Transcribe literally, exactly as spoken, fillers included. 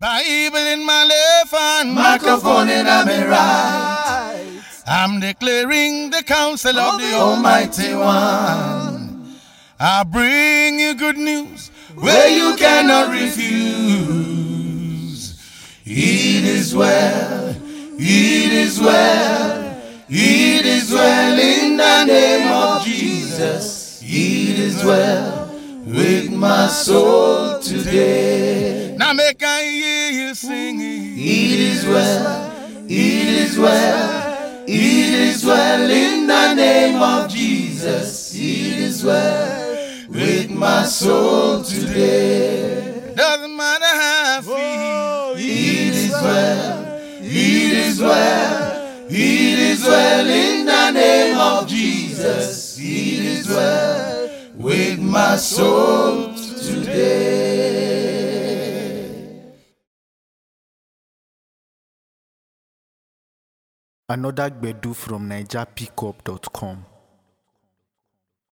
Bible in my left hand, microphone in my right. I'm declaring the counsel of the Almighty One. I bring you good news where you cannot refuse. It is well, it is well, it is well in the name of Jesus. It is well with my soul today. Now make I hear you singing. It is well, it is well, it is well in the name of Jesus. It is well with my soul today. Doesn't matter how I feel. It is well, it is well, it is well in the name of Jesus. It is well with my soul today. Another Gbedu from Niger Pickup dot com.